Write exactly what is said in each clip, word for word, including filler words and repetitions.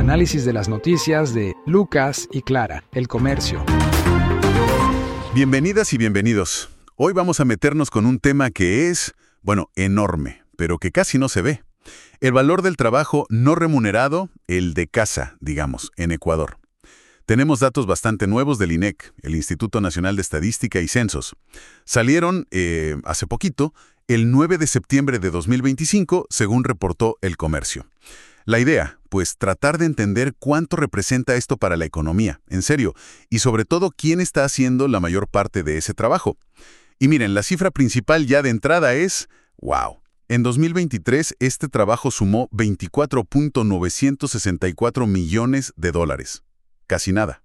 análisis de las noticias de Lucas y Clara, El Comercio. Bienvenidas y bienvenidos. Hoy vamos a meternos con un tema que es, bueno, enorme, pero que casi no se ve. El valor del trabajo no remunerado, el de casa, digamos, en Ecuador. Tenemos datos bastante nuevos del I N E C, el Instituto Nacional de Estadística y Censos. Salieron eh, hace poquito, el nueve de septiembre de dos mil veinticinco, según reportó El Comercio. La idea, pues, tratar de entender cuánto representa esto para la economía, en serio, y sobre todo quién está haciendo la mayor parte de ese trabajo. Y miren, la cifra principal ya de entrada es, wow. En dos mil veintitrés, este trabajo sumó veinticuatro punto novecientos sesenta y cuatro millones de dólares. Casi nada.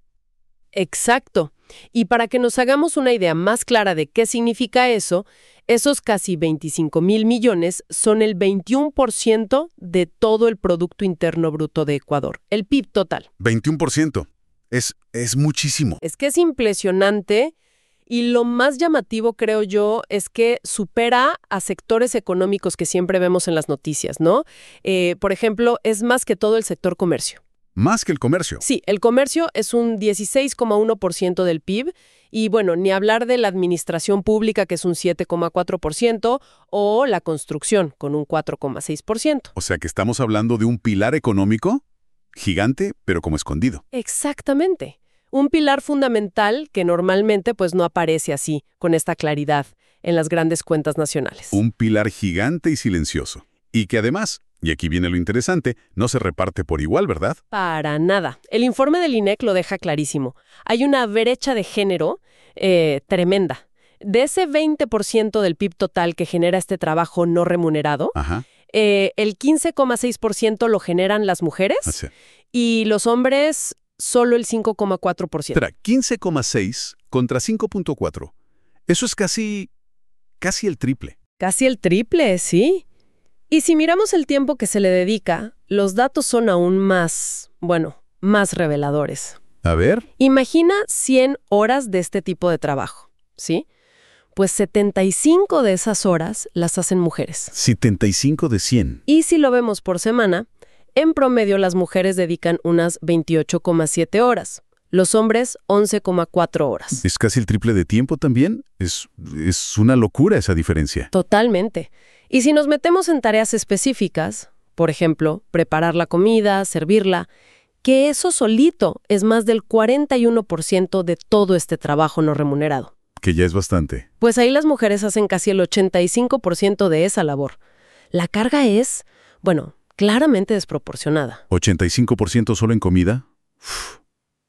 Exacto. Y para que nos hagamos una idea más clara de qué significa eso, esos casi veinticinco mil millones son el veintiuno por ciento de todo el Producto Interno Bruto de Ecuador, el P I B total. veintiuno por ciento. Es, es muchísimo. Es que es impresionante y lo más llamativo, creo yo, es que supera a sectores económicos que siempre vemos en las noticias, ¿no? Eh, por ejemplo, es más que todo el sector comercio. Más que el comercio. Sí, el comercio es un dieciséis coma uno por ciento del P I B y, bueno, ni hablar de la administración pública, que es un siete coma cuatro por ciento, o la construcción, con un cuatro coma seis por ciento. O sea que estamos hablando de un pilar económico gigante, pero como escondido. Exactamente. Un pilar fundamental que normalmente pues no aparece así, con esta claridad, en las grandes cuentas nacionales. Un pilar gigante y silencioso. Y que además, y aquí viene lo interesante, no se reparte por igual, ¿verdad? Para nada. El informe del I N E C lo deja clarísimo. Hay una brecha de género eh, tremenda. De ese veinte por ciento del P I B total que genera este trabajo no remunerado, Ajá. eh, el quince coma seis por ciento lo generan las mujeres Así. y los hombres solo el cinco coma cuatro por ciento. Espera, quince coma seis contra cinco punto cuatro. Eso es casi, casi el triple. Casi el triple, sí. Y si miramos el tiempo que se le dedica, los datos son aún más, bueno, más reveladores. A ver. Imagina cien horas de este tipo de trabajo, ¿sí? Pues setenta y cinco de esas horas las hacen mujeres. setenta y cinco de cien. Y si lo vemos por semana, en promedio las mujeres dedican unas veintiocho coma siete horas. Los hombres, once coma cuatro horas. ¿Es casi el triple de tiempo también? Es, es una locura esa diferencia. Totalmente. Y si nos metemos en tareas específicas, por ejemplo, preparar la comida, servirla, que eso solito es más del cuarenta y uno por ciento de todo este trabajo no remunerado. Que ya es bastante. Pues ahí las mujeres hacen casi el ochenta y cinco por ciento de esa labor. La carga es, bueno, claramente desproporcionada. ¿ochenta y cinco por ciento solo en comida? Uf.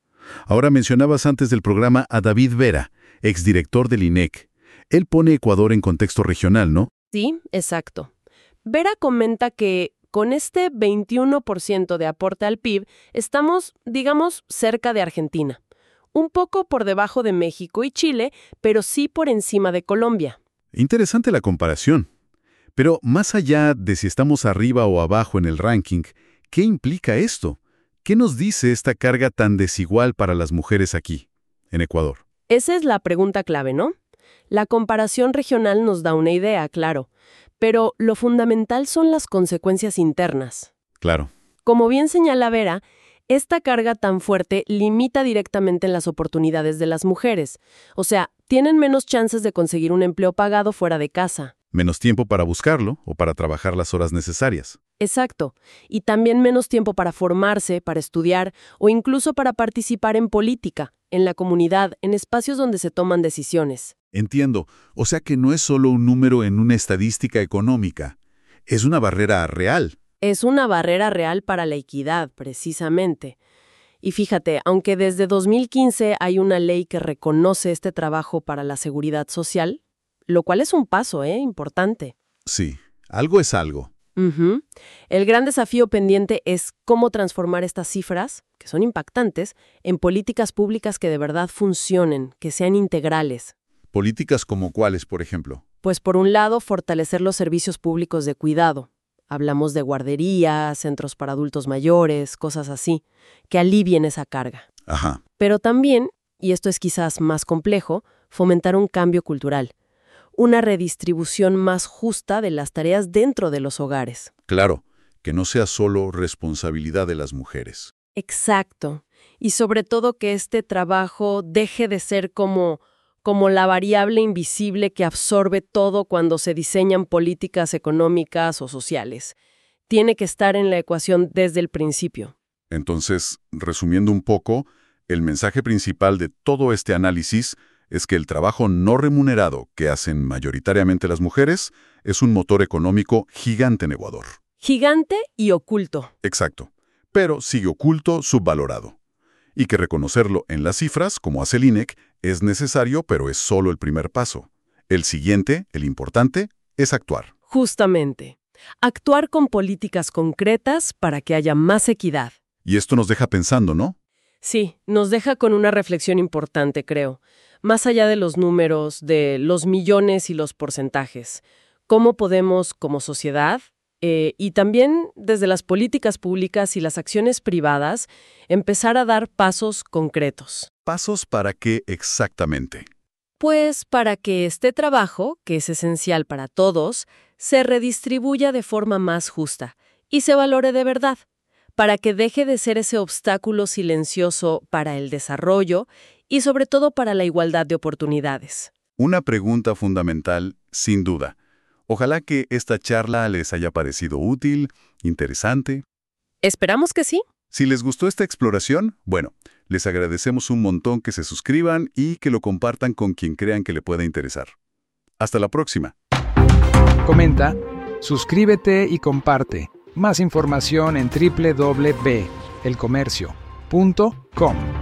Ahora mencionabas antes del programa a David Vera, exdirector del I N E C. Él pone Ecuador en contexto regional, ¿no? Sí, exacto. Vera comenta que con este veintiuno por ciento de aporte al P I B estamos, digamos, cerca de Argentina. Un poco por debajo de México y Chile, pero sí por encima de Colombia. Interesante la comparación. Pero más allá de si estamos arriba o abajo en el ranking, ¿qué implica esto? ¿Qué nos dice esta carga tan desigual para las mujeres aquí, en Ecuador? Esa es la pregunta clave, ¿no? La comparación regional nos da una idea, claro, pero lo fundamental son las consecuencias internas. Claro. Como bien señala Vera, esta carga tan fuerte limita directamente las oportunidades de las mujeres. O sea, tienen menos chances de conseguir un empleo pagado fuera de casa. Menos tiempo para buscarlo o para trabajar las horas necesarias. Exacto. Y también menos tiempo para formarse, para estudiar o incluso para participar en política, en la comunidad, en espacios donde se toman decisiones. Entiendo. O sea que no es solo un número en una estadística económica. Es una barrera real. Es una barrera real para la equidad, precisamente. Y fíjate, aunque desde dos mil quince hay una ley que reconoce este trabajo para la seguridad social, lo cual es un paso, ¿eh? Importante. Sí, algo es algo. Uh-huh. El gran desafío pendiente es cómo transformar estas cifras, que son impactantes, en políticas públicas que de verdad funcionen, que sean integrales. ¿Políticas como cuáles, por ejemplo? Pues por un lado, fortalecer los servicios públicos de cuidado. Hablamos de guarderías, centros para adultos mayores, cosas así, que alivien esa carga. Ajá. Pero también, y esto es quizás más complejo, fomentar un cambio cultural. Una redistribución más justa de las tareas dentro de los hogares. Claro, que no sea solo responsabilidad de las mujeres. Exacto. Y sobre todo que este trabajo deje de ser como, como la variable invisible que absorbe todo cuando se diseñan políticas económicas o sociales. Tiene que estar en la ecuación desde el principio. Entonces, resumiendo un poco, el mensaje principal de todo este análisis es que el trabajo no remunerado que hacen mayoritariamente las mujeres es un motor económico gigante en Ecuador. Gigante y oculto. Exacto, pero sigue oculto, subvalorado. Y que reconocerlo en las cifras, como hace el I N E C, es necesario, pero es solo el primer paso. El siguiente, el importante, es actuar. Justamente. Actuar con políticas concretas para que haya más equidad. Y esto nos deja pensando, ¿no? Sí, nos deja con una reflexión importante, creo. Más allá de los números, de los millones y los porcentajes. ¿Cómo podemos, como sociedad, eh, y también desde las políticas públicas y las acciones privadas, empezar a dar pasos concretos? ¿Pasos para qué exactamente? Pues para que este trabajo, que es esencial para todos, se redistribuya de forma más justa y se valore de verdad, para que deje de ser ese obstáculo silencioso para el desarrollo y sobre todo para la igualdad de oportunidades. Una pregunta fundamental, sin duda. Ojalá que esta charla les haya parecido útil, interesante. Esperamos que sí. Si les gustó esta exploración, bueno, les agradecemos un montón que se suscriban y que lo compartan con quien crean que le pueda interesar. Hasta la próxima. Comenta, suscríbete y comparte. Más información en doble u doble u doble u punto el comercio punto com.